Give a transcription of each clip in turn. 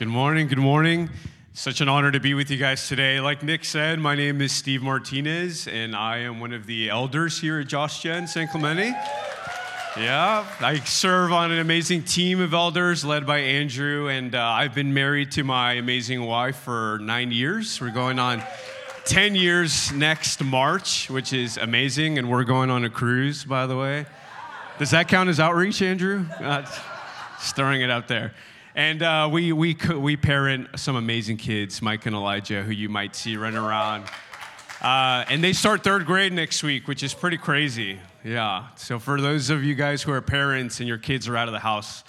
Good morning, good morning. Such an honor to be with you guys today. Like Nick said, my name is Steve Martinez, and I am one of the elders here at Josh Gen San Clemente. Yeah, I serve on an amazing team of elders led by Andrew, and I've been married to my amazing wife for 9 years. We're going on 10 years next March, which is amazing, and we're going on a cruise, by the way. Does that count as outreach, Andrew? Just throwing it out there. And we parent some amazing kids, Mike and Elijah, who you might see running around. And they start third grade next week, which is pretty crazy. Yeah. So for those of you guys who are parents and your kids are out of the house,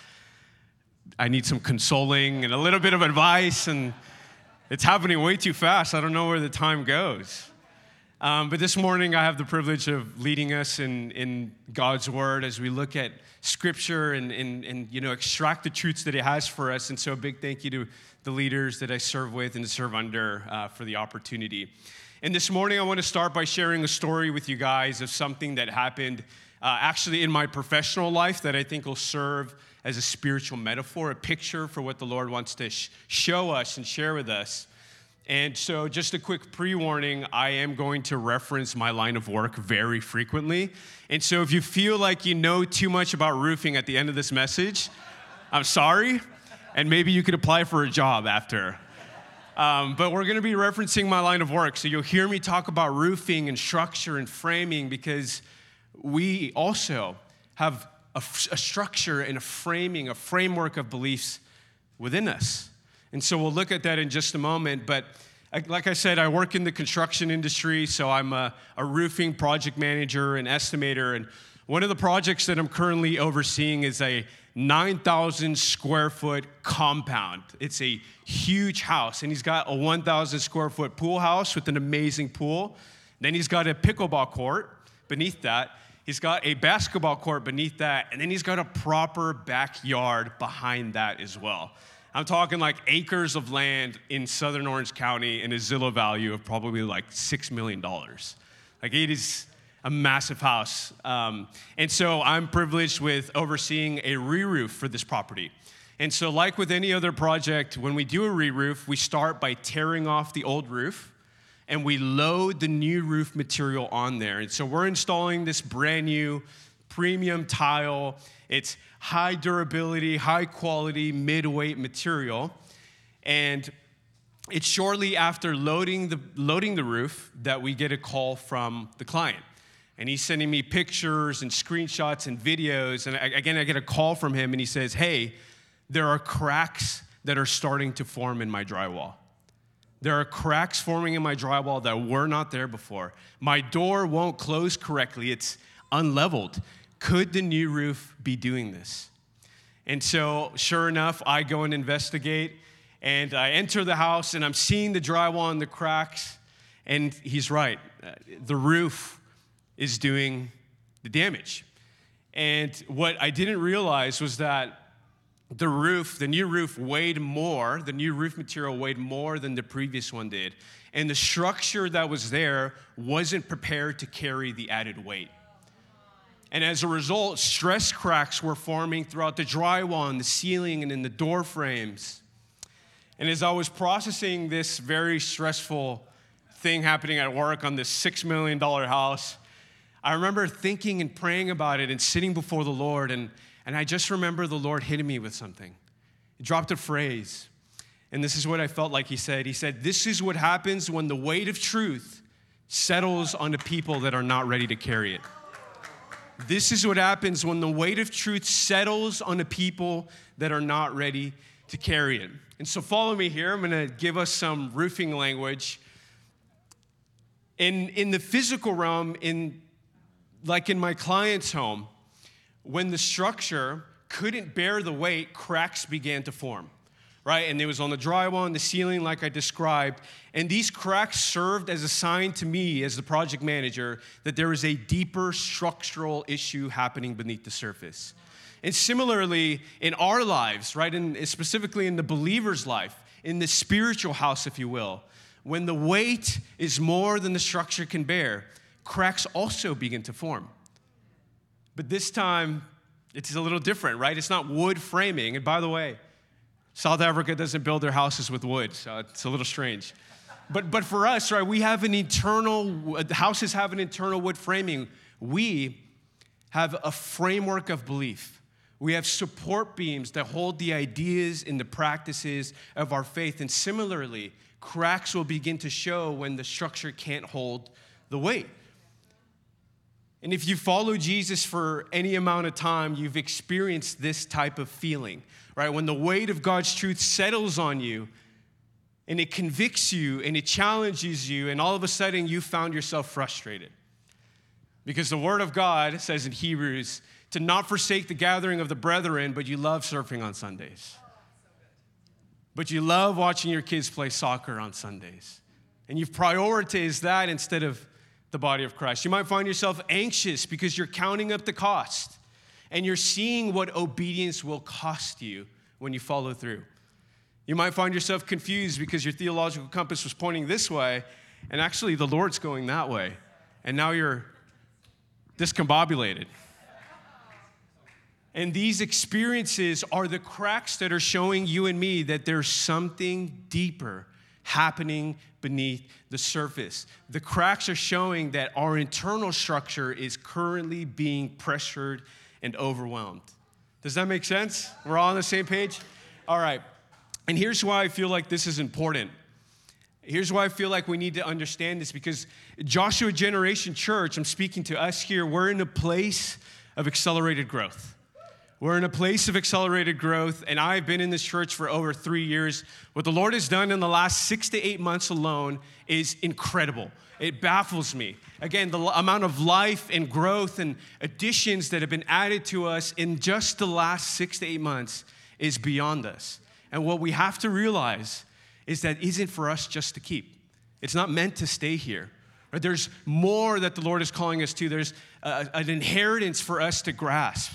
I need some consoling and a little bit of advice. And it's happening way too fast. I don't know where the time goes. But this morning, I have the privilege of leading us in God's Word as we look at Scripture and extract the truths that it has for us. And so a big thank you to the leaders that I serve with and serve under for the opportunity. And this morning, I want to start by sharing a story with you guys of something that happened actually in my professional life that I think will serve as a spiritual metaphor, a picture for what the Lord wants to show us and share with us. And so just a quick pre-warning, I am going to reference my line of work very frequently. And so if you feel like you know too much about roofing at the end of this message, I'm sorry, and maybe you could apply for a job after. But we're going to be referencing my line of work. So you'll hear me talk about roofing and structure and framing because we also have a structure and a framing, a framework of beliefs within us. And so we'll look at that in just a moment. But like I said, I work in the construction industry, so I'm a roofing project manager and estimator. And one of the projects that I'm currently overseeing is a 9,000 square foot compound. It's a huge house, and he's got a 1,000 square foot pool house with an amazing pool. Then he's got a pickleball court beneath that. He's got a basketball court beneath that, and then he's got a proper backyard behind that as well. I'm talking like acres of land in southern Orange County and a Zillow value of probably like $6 million. Like it is a massive house. And so I'm privileged with overseeing a re-roof for this property. And so like with any other project, when we do a re-roof, we start by tearing off the old roof and we load the new roof material on there. And so we're installing this brand new premium tile. It's high durability, high quality, mid-weight material. And it's shortly after loading the roof that we get a call from the client. And he's sending me pictures and screenshots and videos. And again, I get a call from him and he says, hey, there are cracks that are starting to form in my drywall. There are cracks forming in my drywall that were not there before. My door won't close correctly. It's unleveled. Could the new roof be doing this? And so, sure enough, I go and investigate, and I enter the house, and I'm seeing the drywall and the cracks, and he's right. The roof is doing the damage. And what I didn't realize was that the new roof weighed more, the new roof material weighed more than the previous one did. And the structure that was there wasn't prepared to carry the added weight. And as a result, stress cracks were forming throughout the drywall and the ceiling and in the door frames. And as I was processing this very stressful thing happening at work on this $6 million house, I remember thinking and praying about it and sitting before the Lord. And I just remember the Lord hitting me with something. He dropped a phrase. And this is what I felt like he said. He said, this is what happens when the weight of truth settles on the people that are not ready to carry it. This is what happens when the weight of truth settles on the people that are not ready to carry it. And so follow me here. I'm going to give us some roofing language. In the physical realm, like in my client's home, when the structure couldn't bear the weight, cracks began to form. Right? And it was on the drywall and the ceiling like I described. And these cracks served as a sign to me as the project manager that there was a deeper structural issue happening beneath the surface. And similarly, in our lives, right, and specifically in the believer's life, in the spiritual house, if you will, when the weight is more than the structure can bear, cracks also begin to form. But this time, it's a little different, right? It's not wood framing. And by the way, South Africa doesn't build their houses with wood, so it's a little strange. But for us, right, we have houses have an internal wood framing. We have a framework of belief. We have support beams that hold the ideas and the practices of our faith. And similarly, cracks will begin to show when the structure can't hold the weight. And if you follow Jesus for any amount of time, you've experienced this type of feeling, right? When the weight of God's truth settles on you and it convicts you and it challenges you, and all of a sudden you found yourself frustrated. Because the Word of God says in Hebrews to not forsake the gathering of the brethren, but you love surfing on Sundays. But you love watching your kids play soccer on Sundays. And you've prioritized that instead of the body of Christ. You might find yourself anxious because you're counting up the cost and you're seeing what obedience will cost you when you follow through. You might find yourself confused because your theological compass was pointing this way and actually the Lord's going that way. And now you're discombobulated. And these experiences are the cracks that are showing you and me that there's something deeper happening beneath the surface. The cracks are showing that our internal structure is currently being pressured and overwhelmed. Does that make sense? We're all on the same page? All right. And here's why I feel like this is important. Here's why I feel like we need to understand this, because Joshua Generation Church, I'm speaking to us here, we're in a place of accelerated growth. We're in a place of accelerated growth, and I've been in this church for over 3 years. What the Lord has done in the last 6 to 8 months alone is incredible. It baffles me. Again, the amount of life and growth and additions that have been added to us in just the last 6 to 8 months is beyond us. And what we have to realize is that isn't for us just to keep. It's not meant to stay here. Right? There's more that the Lord is calling us to. There's an inheritance for us to grasp.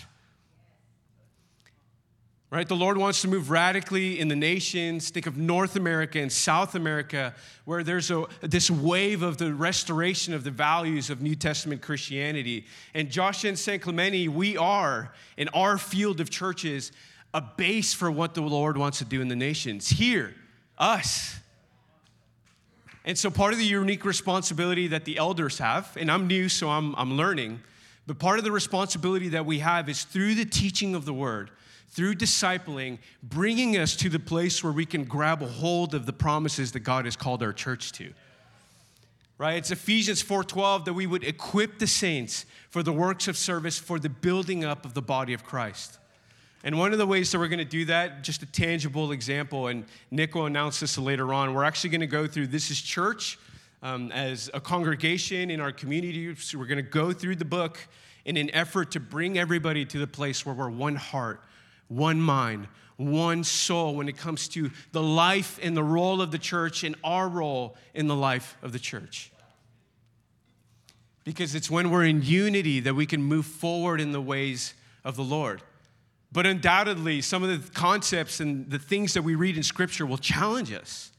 Right? The Lord wants to move radically in the nations. Think of North America and South America, where there's this wave of the restoration of the values of New Testament Christianity. And Joshua and San Clemente, we are, in our field of churches, a base for what the Lord wants to do in the nations. Here, us. And so part of the unique responsibility that the elders have, and I'm new, so I'm learning, but part of the responsibility that we have is through the teaching of the Word, through discipling, bringing us to the place where we can grab a hold of the promises that God has called our church to. Right? It's Ephesians 4:12 that we would equip the saints for the works of service for the building up of the body of Christ. And one of the ways that we're going to do that, just a tangible example, and Nick will announce this later on, we're actually going to go through This Is Church as a congregation in our community. So we're going to go through the book in an effort to bring everybody to the place where we're one heart, one mind, one soul when it comes to the life and the role of the church and our role in the life of the church. Because it's when we're in unity that we can move forward in the ways of the Lord. But undoubtedly, some of the concepts and the things that we read in Scripture will challenge us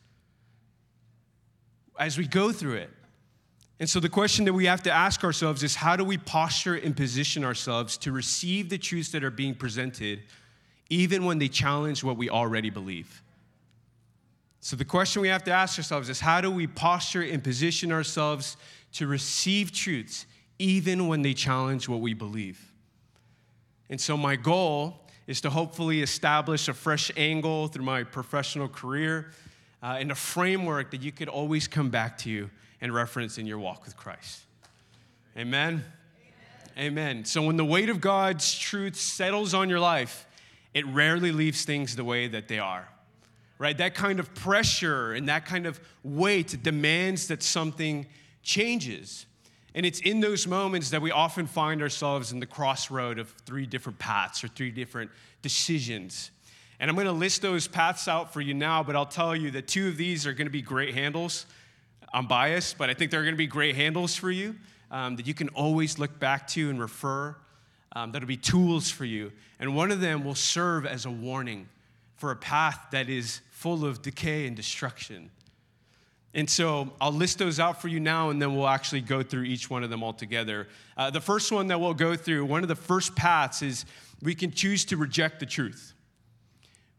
as we go through it. And so the question that we have to ask ourselves is, how do we posture and position ourselves to receive the truths that are being presented even when they challenge what we already believe? So the question we have to ask ourselves is, how do we posture and position ourselves to receive truths even when they challenge what we believe? And so my goal is to hopefully establish a fresh angle through my professional career and a framework that you could always come back to and reference in your walk with Christ. Amen? Amen. So when the weight of God's truth settles on your life, it rarely leaves things the way that they are, right? That kind of pressure and that kind of weight demands that something changes. And it's in those moments that we often find ourselves in the crossroad of 3 different paths or 3 different decisions. And I'm going to list those paths out for you now, but I'll tell you that 2 of these are going to be great handles. I'm biased, but I think they're going to be great handles for you that you can always look back to and refer. That'll be tools for you. And one of them will serve as a warning for a path that is full of decay and destruction. And so I'll list those out for you now, and then we'll actually go through each one of them all together. The first one that we'll go through, one of the first paths is we can choose to reject the truth.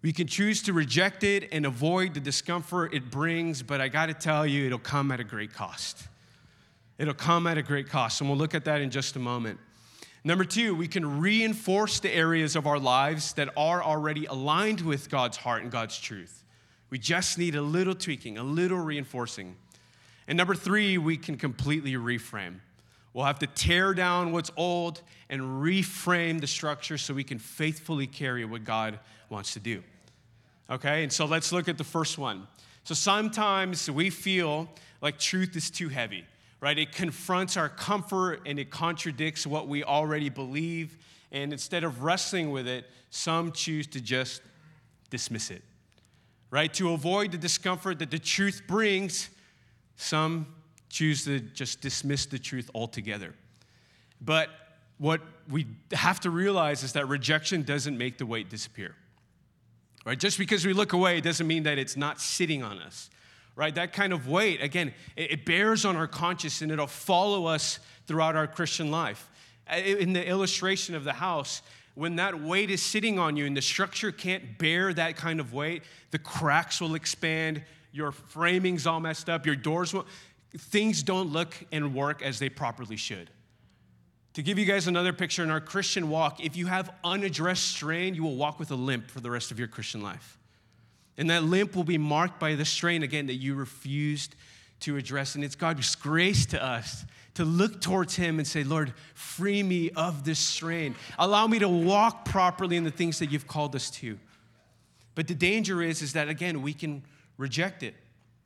We can choose to reject it and avoid the discomfort it brings, but I got to tell you, it'll come at a great cost. It'll come at a great cost, and we'll look at that in just a moment. Number two, we can reinforce the areas of our lives that are already aligned with God's heart and God's truth. We just need a little tweaking, a little reinforcing. And number three, we can completely reframe. We'll have to tear down what's old and reframe the structure so we can faithfully carry what God wants to do. Okay, and so let's look at the first one. So sometimes we feel like truth is too heavy, right? It confronts our comfort and it contradicts what we already believe. And instead of wrestling with it, some choose to just dismiss it, right? To avoid the discomfort that the truth brings, some choose to just dismiss the truth altogether. But what we have to realize is that rejection doesn't make the weight disappear. Right? Just because we look away doesn't mean that it's not sitting on us. Right? That kind of weight, again, it bears on our conscience and it'll follow us throughout our Christian life. In the illustration of the house, when that weight is sitting on you and the structure can't bear that kind of weight, the cracks will expand, your framing's all messed up, your doors will, things don't look and work as they properly should. To give you guys another picture, in our Christian walk, if you have unaddressed strain, you will walk with a limp for the rest of your Christian life. And that limp will be marked by the strain, again, that you refused to address. And it's God's grace to us to look towards Him and say, Lord, free me of this strain. Allow me to walk properly in the things that you've called us to. But the danger is that, again, we can reject it.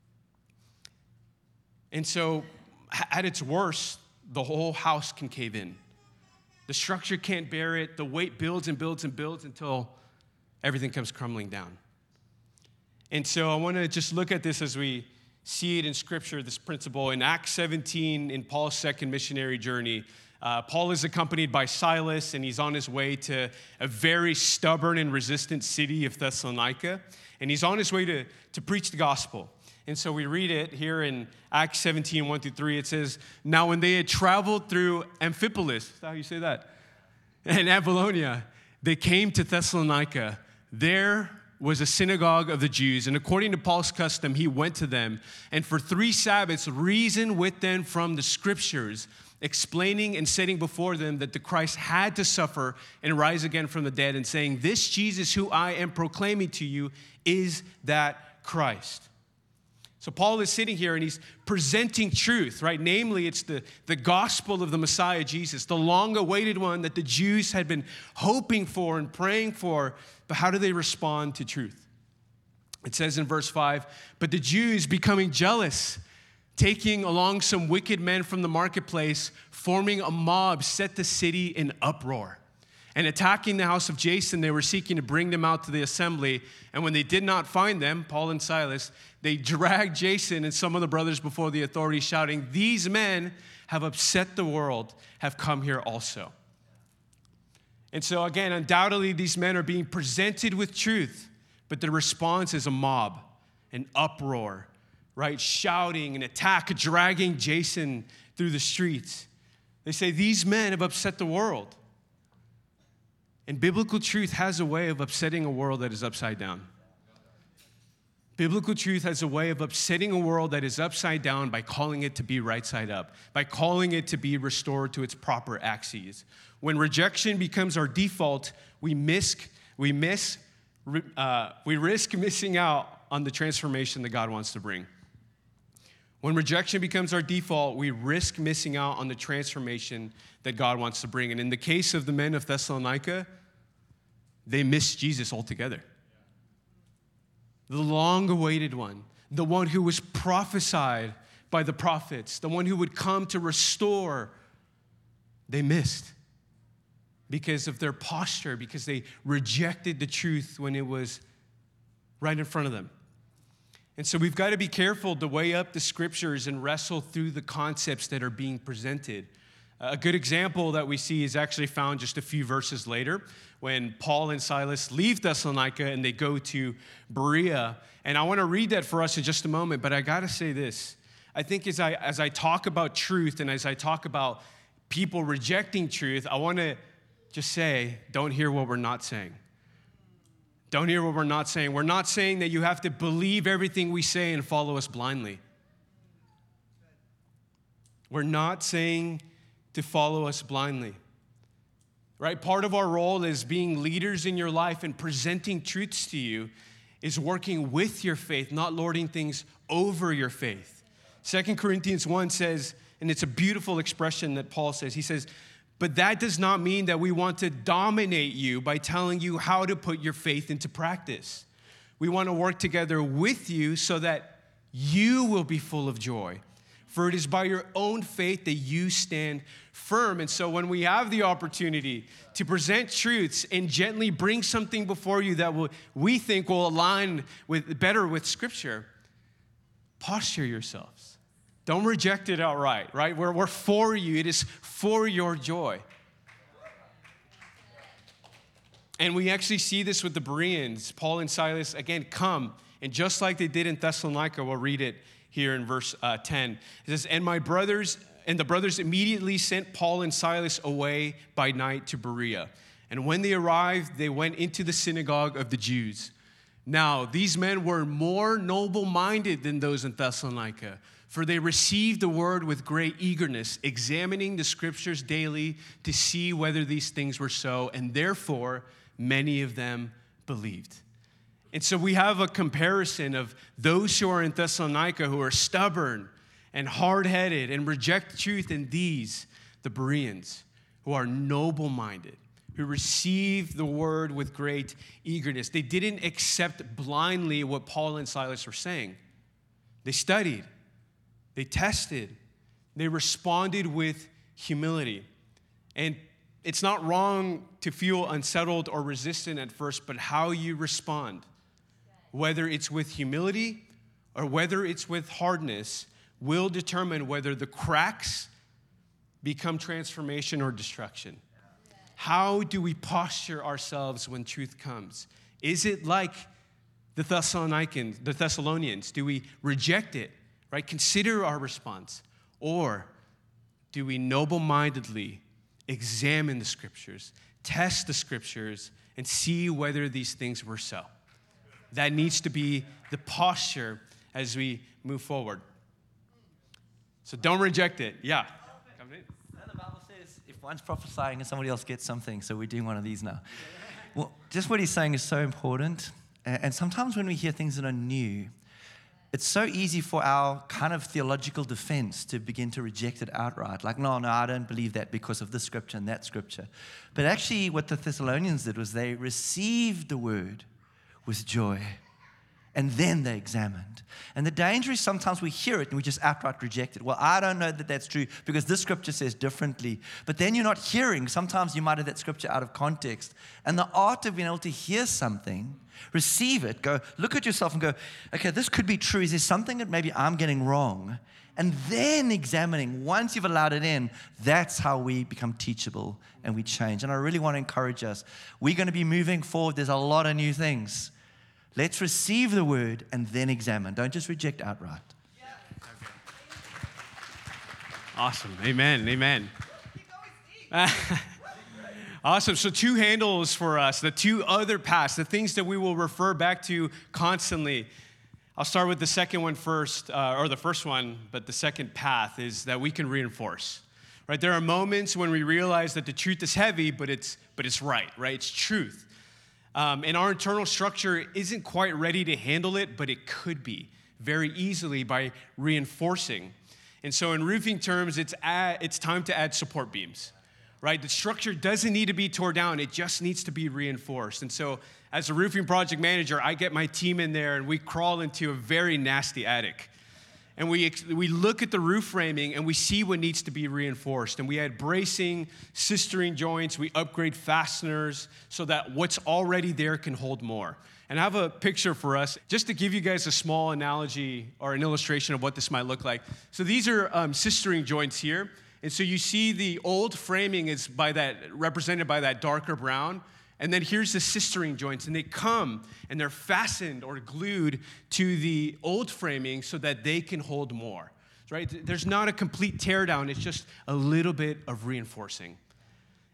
And so, at its worst, the whole house can cave in. The structure can't bear it. The weight builds and builds and builds until everything comes crumbling down. And so I want to just look at this as we see it in Scripture, this principle. In Acts 17, in Paul's second missionary journey, Paul is accompanied by Silas, and he's on his way to a very stubborn and resistant city of Thessalonica. And he's on his way to preach the gospel. And so we read it here in Acts 17, 1 through 3. It says, now when they had traveled through Amphipolis, is that how you say that? And Apollonia, they came to Thessalonica. There was a synagogue of the Jews. And according to Paul's custom, he went to them. And for 3 Sabbaths, reasoned with them from the Scriptures, explaining and setting before them that the Christ had to suffer and rise again from the dead, and saying, this Jesus who I am proclaiming to you is that Christ. So Paul is sitting here and he's presenting truth, right? Namely, it's the gospel of the Messiah, Jesus, the long-awaited one that the Jews had been hoping for and praying for. But how do they respond to truth? It says in verse 5, but the Jews, becoming jealous, taking along some wicked men from the marketplace, forming a mob, set the city in uproar. And attacking the house of Jason, they were seeking to bring them out to the assembly. And when they did not find them, Paul and Silas, they dragged Jason and some of the brothers before the authorities, shouting, these men have upset the world, have come here also. And so again, undoubtedly, these men are being presented with truth, but the response is a mob, an uproar, right? Shouting, an attack, dragging Jason through the streets. They say, these men have upset the world. And biblical truth has a way of upsetting a world that is upside down. Biblical truth has a way of upsetting a world that is upside down by calling it to be right side up, by calling it to be restored to its proper axes. When rejection becomes our default, we risk missing out on the transformation that God wants to bring. When rejection becomes our default, we risk missing out on the transformation that God wants to bring. And in the case of the men of Thessalonica, they missed Jesus altogether. The long-awaited one, the one who was prophesied by the prophets, the one who would come to restore, they missed because of their posture, because they rejected the truth when it was right in front of them. And so we've got to be careful to weigh up the Scriptures and wrestle through the concepts that are being presented. A good example that we see is actually found just a few verses later when Paul and Silas leave Thessalonica and they go to Berea. And I want to read that for us in just a moment, but I got to say this. I think as I talk about truth and as I talk about people rejecting truth, I want to just say, don't hear what we're not saying. Don't hear what we're not saying. We're not saying that you have to believe everything we say and follow us blindly. We're not saying to follow us blindly. Right? Part of our role as being leaders in your life and presenting truths to you is working with your faith, not lording things over your faith. 2 Corinthians 1 says, and it's a beautiful expression that Paul says, he says, but that does not mean that we want to dominate you by telling you how to put your faith into practice. We want to work together with you so that you will be full of joy. For it is by your own faith that you stand firm. And so when we have the opportunity to present truths and gently bring something before you that we think will align better with Scripture, posture yourselves. Don't reject it outright, right? We're for you. It is for your joy. And we actually see this with the Bereans. Paul and Silas, again, come. And just like they did in Thessalonica, we'll read it here in verse 10. It says, and the brothers immediately sent Paul and Silas away by night to Berea. And when they arrived, they went into the synagogue of the Jews. Now, these men were more noble-minded than those in Thessalonica, for they received the word with great eagerness, examining the scriptures daily to see whether these things were so, and therefore many of them believed. And so we have a comparison of those who are in Thessalonica who are stubborn and hard-headed and reject truth, and these, the Bereans, who are noble-minded, who received the word with great eagerness. They didn't accept blindly what Paul and Silas were saying. They studied. They tested. They responded with humility. And it's not wrong to feel unsettled or resistant at first, but how you respond, whether it's with humility or whether it's with hardness, will determine whether the cracks become transformation or destruction. How do we posture ourselves when truth comes? Is it like the Thessalonians? Do we reject it? Right? Consider our response. Or do we noble-mindedly examine the scriptures, test the scriptures, and see whether these things were so? That needs to be the posture as we move forward. So don't reject it. Yeah. The Bible says if one's prophesying and somebody else gets something, so we're doing one of these now. Well, just what he's saying is so important. And sometimes when we hear things that are new, it's so easy for our kind of theological defense to begin to reject it outright. Like, no, I don't believe that because of this scripture and that scripture. But actually what the Thessalonians did was they received the word with joy. And then they examined. And the danger is sometimes we hear it and we just outright reject it. Well, I don't know that that's true because this scripture says differently. But then you're not hearing. Sometimes you might have that scripture out of context. And the art of being able to hear something, receive it, go, look at yourself and go, okay, this could be true. Is there something that maybe I'm getting wrong? And then examining, once you've allowed it in, that's how we become teachable and we change. And I really want to encourage us. We're going to be moving forward. There's a lot of new things. Let's receive the word and then examine. Don't just reject outright. Awesome. Amen. Awesome. So 2 handles for us, the 2 other paths, the things that we will refer back to constantly. I'll start with the second one first, or the first one, but the second path is that we can reinforce. Right? There are moments when we realize that the truth is heavy, but it's right? It's truth. And our internal structure isn't quite ready to handle it, but it could be very easily by reinforcing. And so in roofing terms, it's time to add support beams, right? The structure doesn't need to be torn down. It just needs to be reinforced. And so as a roofing project manager, I get my team in there and we crawl into a very nasty attic. And we look at the roof framing and we see what needs to be reinforced. And we add bracing, sistering joints, we upgrade fasteners so that what's already there can hold more. And I have a picture for us, just to give you guys a small analogy or an illustration of what this might look like. So these are sistering joints here. And so you see the old framing is represented by that darker brown. And then here's the sistering joints, and they come and they're fastened or glued to the old framing so that they can hold more, right? There's not a complete teardown, it's just a little bit of reinforcing.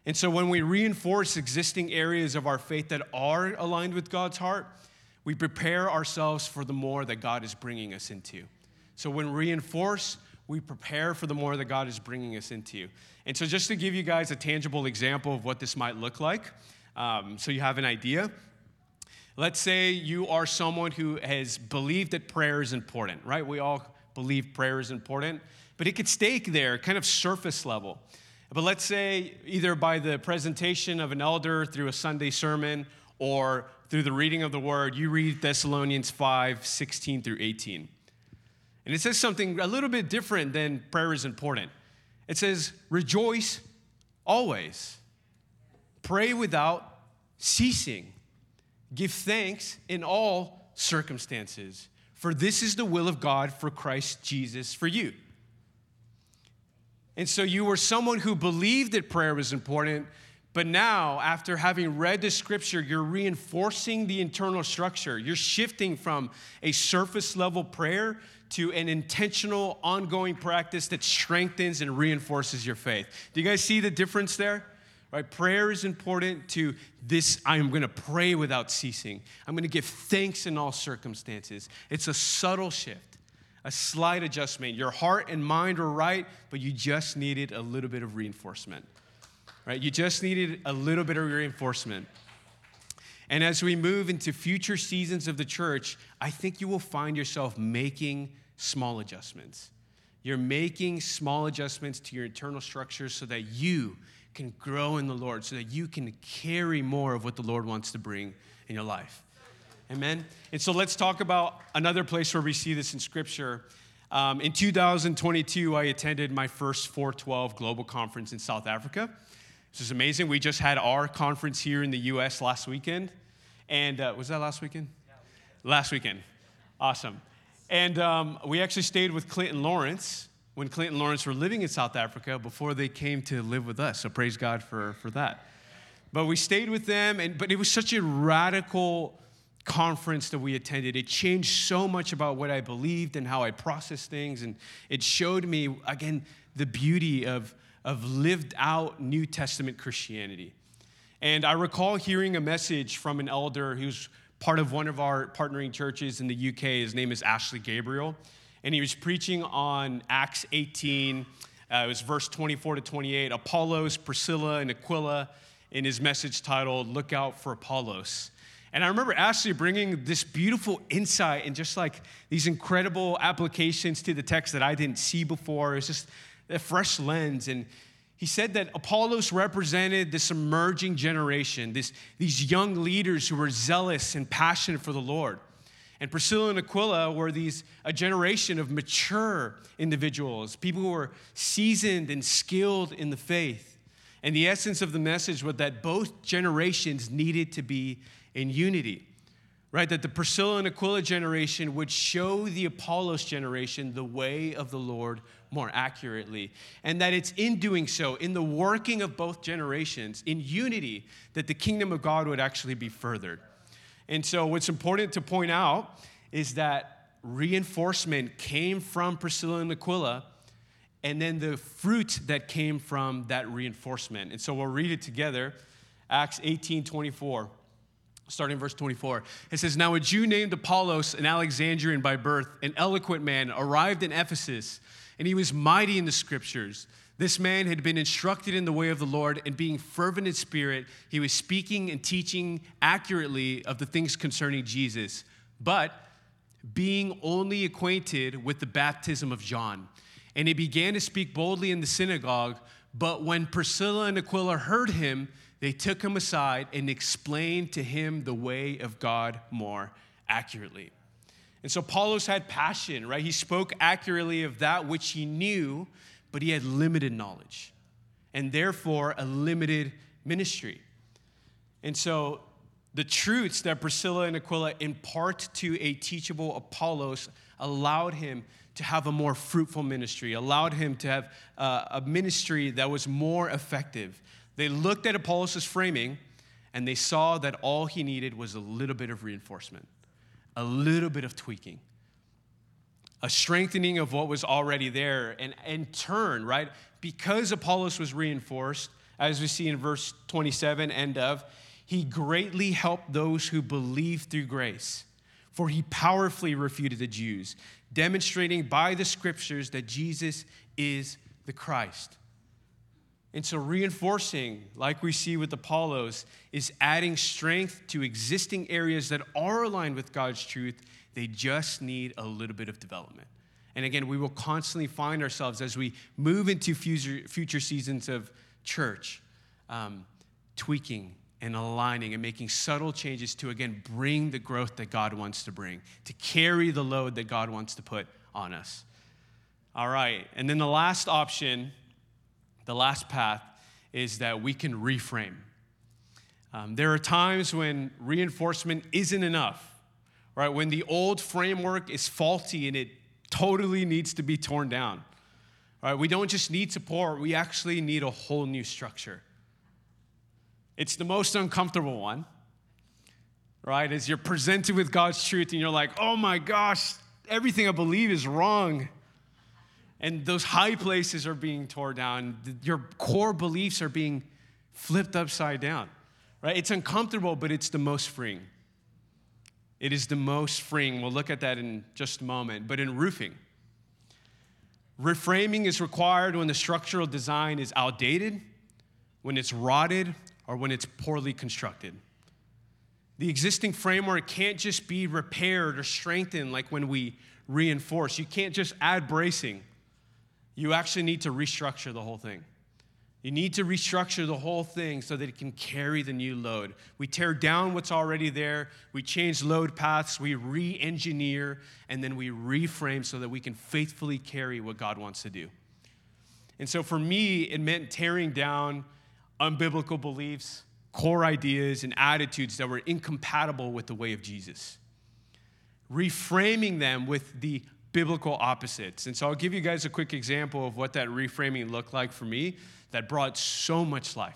And so when we reinforce existing areas of our faith that are aligned with God's heart, we prepare ourselves for the more that God is bringing us into. So when we reinforce, we prepare for the more that God is bringing us into. And so just to give you guys a tangible example of what this might look like, so you have an idea. Let's say you are someone who has believed that prayer is important, right? We all believe prayer is important, but it could stay there, kind of surface level. But let's say either by the presentation of an elder through a Sunday sermon or through the reading of the word, you read Thessalonians 5:16 through 18. And it says something a little bit different than prayer is important. It says, rejoice always. Pray without ceasing. Give thanks in all circumstances, for this is the will of God for Christ Jesus for you. And so you were someone who believed that prayer was important, but now, after having read the scripture, you're reinforcing the internal structure. You're shifting from a surface level prayer to an intentional, ongoing practice that strengthens and reinforces your faith. Do you guys see the difference there? Right? Prayer is important to this, I am going to pray without ceasing. I'm going to give thanks in all circumstances. It's a subtle shift, a slight adjustment. Your heart and mind are right, but you just needed a little bit of reinforcement. Right? You just needed a little bit of reinforcement. And as we move into future seasons of the church, I think you will find yourself making small adjustments. You're making small adjustments to your internal structures so that you can grow in the Lord, so that you can carry more of what the Lord wants to bring in your life. Amen? And so let's talk about another place where we see this in Scripture. In 2022, I attended my first 412 Global Conference in South Africa. This is amazing. We just had our conference here in the U.S. last weekend. And was that last weekend? Last weekend. Awesome. And we actually stayed with Clinton Lawrence when Clinton Lawrence were living in South Africa before they came to live with us. So praise God for that. But we stayed with them, but it was such a radical conference that we attended. It changed so much about what I believed and how I processed things. And it showed me, again, the beauty of lived out New Testament Christianity. And I recall hearing a message from an elder who's part of one of our partnering churches in the UK. His name is Ashley Gabriel. And he was preaching on Acts 18. It was verse 24 to 28. Apollos, Priscilla, and Aquila in his message titled, Look Out for Apollos. And I remember Ashley bringing this beautiful insight and just like these incredible applications to the text that I didn't see before. It was just a fresh lens. And he said that Apollos represented this emerging generation, these young leaders who were zealous and passionate for the Lord. And Priscilla and Aquila were a generation of mature individuals, people who were seasoned and skilled in the faith. And the essence of the message was that both generations needed to be in unity, right? That the Priscilla and Aquila generation would show the Apollos generation the way of the Lord more accurately. And that it's in doing so, in the working of both generations, in unity, that the kingdom of God would actually be furthered. And so what's important to point out is that reinforcement came from Priscilla and Aquila, and then the fruit that came from that reinforcement. And so we'll read it together, Acts 18:24, starting verse 24. It says, Now a Jew named Apollos, an Alexandrian by birth, an eloquent man, arrived in Ephesus, and he was mighty in the scriptures. This man had been instructed in the way of the Lord, and being fervent in spirit, he was speaking and teaching accurately of the things concerning Jesus, but being only acquainted with the baptism of John. And he began to speak boldly in the synagogue, but when Priscilla and Aquila heard him, they took him aside and explained to him the way of God more accurately. And so Apollos had passion, right? He spoke accurately of that which he knew, but he had limited knowledge and therefore a limited ministry. And so the truths that Priscilla and Aquila impart to a teachable Apollos allowed him to have a more fruitful ministry, allowed him to have a ministry that was more effective. They looked at Apollos' framing and they saw that all he needed was a little bit of reinforcement, a little bit of tweaking, a strengthening of what was already there. And in turn, right, because Apollos was reinforced, as we see in verse 27, end of, he greatly helped those who believe through grace, for he powerfully refuted the Jews, demonstrating by the scriptures that Jesus is the Christ. And so reinforcing, like we see with Apollos, is adding strength to existing areas that are aligned with God's truth. They just need a little bit of development. And again, we will constantly find ourselves as we move into future seasons of church, tweaking and aligning and making subtle changes to, again, bring the growth that God wants to bring, to carry the load that God wants to put on us. All right, and then the last option, the last path, is that we can reframe. There are times when reinforcement isn't enough, right? When the old framework is faulty and it totally needs to be torn down. Right? We don't just need support, we actually need a whole new structure. It's the most uncomfortable one, right? As you're presented with God's truth and you're like, oh my gosh, everything I believe is wrong. And those high places are being torn down. Your core beliefs are being flipped upside down, right? It's uncomfortable, but it's the most freeing. It is the most freeing. We'll look at that in just a moment. But in roofing, reframing is required when the structural design is outdated, when it's rotted, or when it's poorly constructed. The existing framework can't just be repaired or strengthened like when we reinforce. You can't just add bracing. You actually need to restructure the whole thing. You need to restructure the whole thing so that it can carry the new load. We tear down what's already there, we change load paths, we re-engineer, and then we reframe so that we can faithfully carry what God wants to do. And so for me, it meant tearing down unbiblical beliefs, core ideas, and attitudes that were incompatible with the way of Jesus. Reframing them with the biblical opposites. And so I'll give you guys a quick example of what that reframing looked like for me that brought so much life.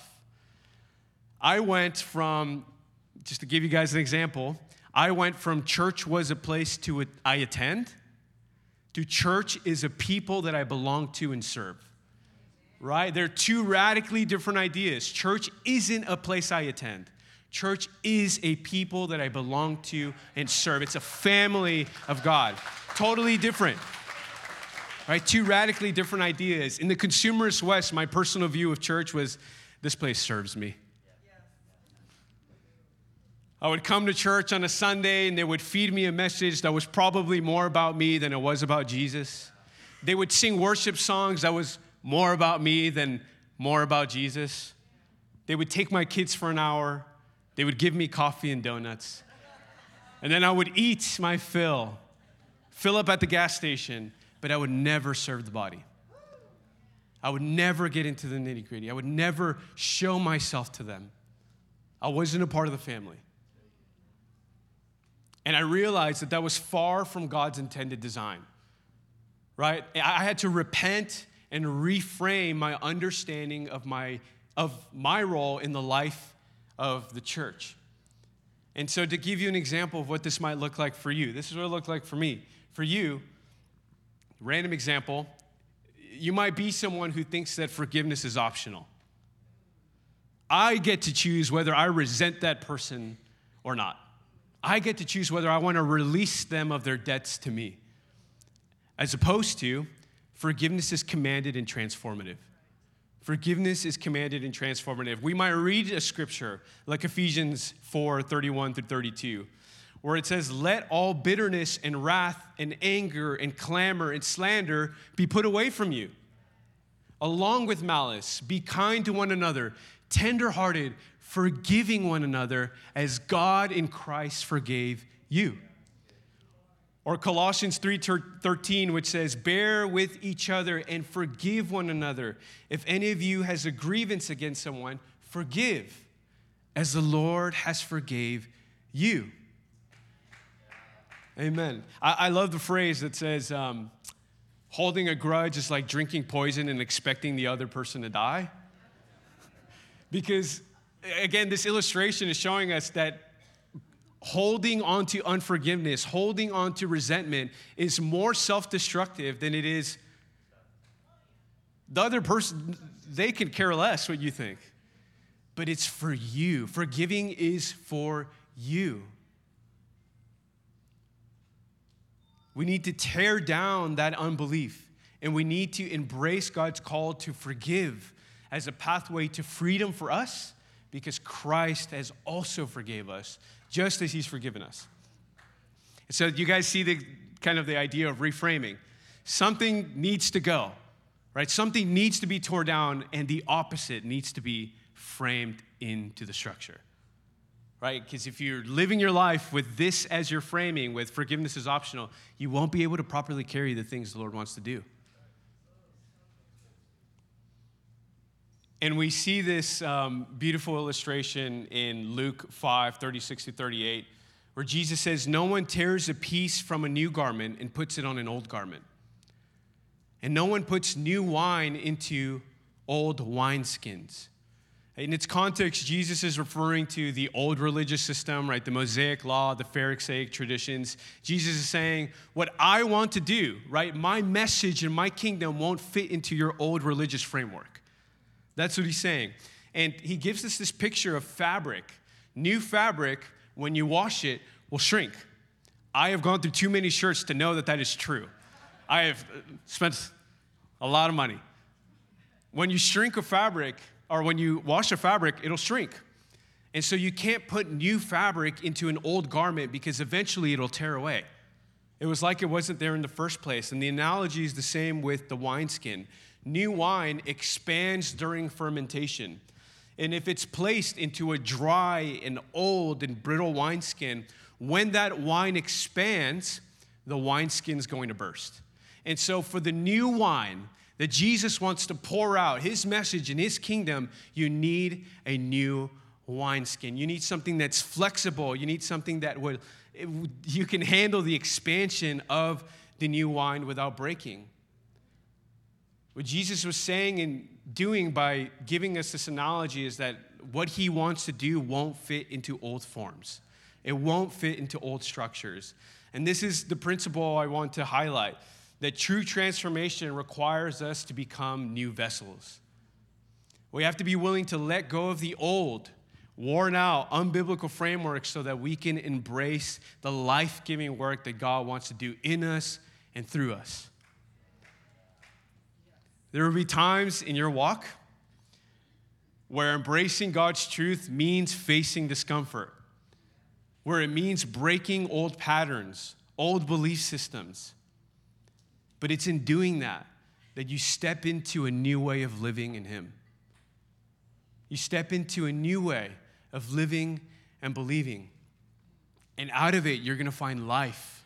I went from, just to give you guys an example, I went from church was a place I attend to church is a people that I belong to and serve. Right? They're two radically different ideas. Church isn't a place I attend. Church is a people that I belong to and serve. It's a family of God. Totally different. Right? Two radically different ideas. In the consumerist West, my personal view of church was, this place serves me. I would come to church on a Sunday and they would feed me a message that was probably more about me than it was about Jesus. They would sing worship songs that was more about me than more about Jesus. They would take my kids for an hour. They would give me coffee and donuts. And then I would eat my fill up at the gas station, but I would never serve the body. I would never get into the nitty-gritty. I would never show myself to them. I wasn't a part of the family. And I realized that was far from God's intended design, right? I had to repent and reframe my understanding of my role in the life of the church. And so to give you an example of what this might look like for you, this is what it looked like for me. For you, random example, you might be someone who thinks that forgiveness is optional. I get to choose whether I resent that person or not. I get to choose whether I want to release them of their debts to me. As opposed to, forgiveness is commanded and transformative. Forgiveness is commanded and transformative. We might read a scripture like Ephesians 4:31-32, where it says, let all bitterness and wrath and anger and clamor and slander be put away from you. Along with malice, be kind to one another, tenderhearted, forgiving one another as God in Christ forgave you. Or Colossians 3:13, which says, bear with each other and forgive one another. If any of you has a grievance against someone, forgive as the Lord has forgave you. Amen. I love the phrase that says, holding a grudge is like drinking poison and expecting the other person to die. Because, again, this illustration is showing us that holding on to unforgiveness, holding on to resentment is more self-destructive than it is The other person, they can care less what you think. But it's for you. Forgiving is for you. We need to tear down that unbelief, and we need to embrace God's call to forgive as a pathway to freedom for us, because Christ has also forgave us, just as he's forgiven us. So you guys see the kind of the idea of reframing. Something needs to go, right? Something needs to be torn down, and the opposite needs to be framed into the structure, right? Because if you're living your life with this as your framing, with forgiveness is optional, you won't be able to properly carry the things the Lord wants to do. And we see this beautiful illustration in Luke 5:36-38, where Jesus says, "No one tears a piece from a new garment and puts it on an old garment. And no one puts new wine into old wineskins." In its context, Jesus is referring to the old religious system, right? The Mosaic law, the Pharisaic traditions. Jesus is saying, what I want to do, right? My message and my kingdom won't fit into your old religious framework. That's what he's saying. And he gives us this picture of fabric. New fabric, when you wash it, will shrink. I have gone through too many shirts to know that that is true. I have spent a lot of money. When you shrink a fabric, or when you wash a fabric, it'll shrink. And so you can't put new fabric into an old garment because eventually it'll tear away. It was like it wasn't there in the first place. And the analogy is the same with the wineskin. New wine expands during fermentation. And if it's placed into a dry and old and brittle wineskin, when that wine expands, the wineskin's going to burst. And so for the new wine that Jesus wants to pour out, his message in his kingdom, you need a new wineskin. You need something that's flexible. You need something that you can handle the expansion of the new wine without breaking. What Jesus was saying and doing by giving us this analogy is that what he wants to do won't fit into old forms. It won't fit into old structures. And this is the principle I want to highlight, that true transformation requires us to become new vessels. We have to be willing to let go of the old, worn out, unbiblical frameworks so that we can embrace the life-giving work that God wants to do in us and through us. There will be times in your walk where embracing God's truth means facing discomfort, where it means breaking old patterns, old belief systems. But it's in doing that you step into a new way of living in him. You step into a new way of living and believing. And out of it, you're going to find life.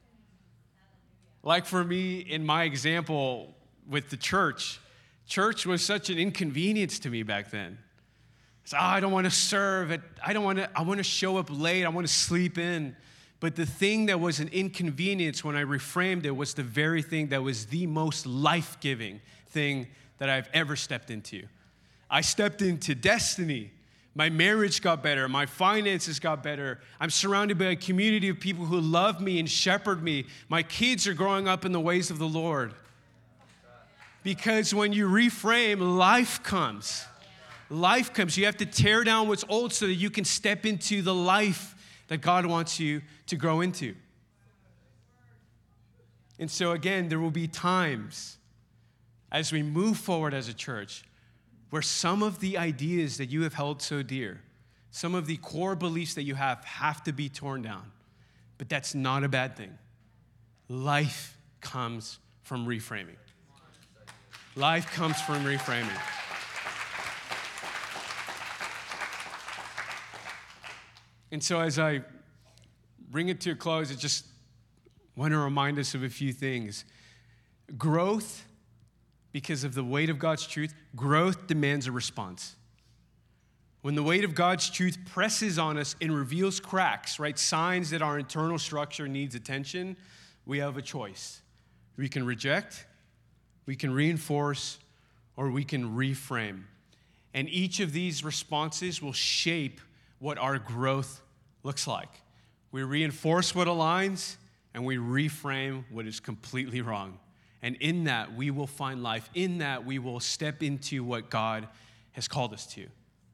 Like for me, in my example with the church was such an inconvenience to me back then. It's, I don't want to serve. I want to show up late. I want to sleep in. But the thing that was an inconvenience when I reframed it was the very thing that was the most life-giving thing that I've ever stepped into. I stepped into destiny. My marriage got better. My finances got better. I'm surrounded by a community of people who love me and shepherd me. My kids are growing up in the ways of the Lord. Because when you reframe, life comes. Life comes. You have to tear down what's old so that you can step into the life that God wants you to grow into. And so again, there will be times as we move forward as a church where some of the ideas that you have held so dear, some of the core beliefs that you have to be torn down. But that's not a bad thing. Life comes from reframing. Life comes from reframing. And so as I bring it to a close, I just want to remind us of a few things. Growth, because of the weight of God's truth, growth demands a response. When the weight of God's truth presses on us and reveals cracks, right, signs that our internal structure needs attention, we have a choice. We can reject, we can reinforce, or we can reframe. And each of these responses will shape what our growth looks like. We reinforce what aligns, and we reframe what is completely wrong. And in that, we will find life. In that, we will step into what God has called us to.